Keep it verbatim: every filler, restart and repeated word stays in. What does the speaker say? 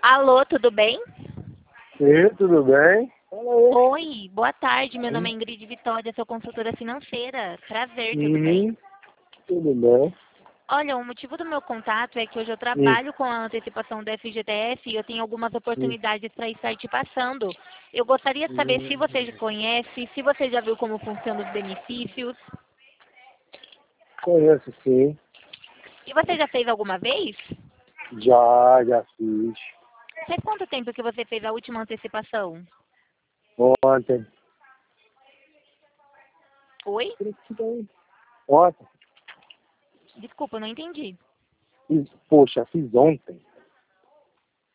Alô, tudo bem? Sim, tudo bem? Fala aí. Oi, boa tarde. Meu nome é Ingrid Vitória, sou consultora financeira. Prazer, tudo bem? Uhum, tudo bem. Olha, o motivo do meu contato é que hoje eu Hum, trabalho com a antecipação do F G T S e eu tenho algumas hum, oportunidades para estar te passando. Eu gostaria de saber se você já hum. conhece, se você já viu como funcionam os benefícios. Conheço sim. E você já fez alguma vez? Já, já fiz. Faz quanto tempo que você fez a última antecipação? Ontem. Oi? Ontem. Desculpa, eu não entendi. Fiz, poxa, fiz ontem.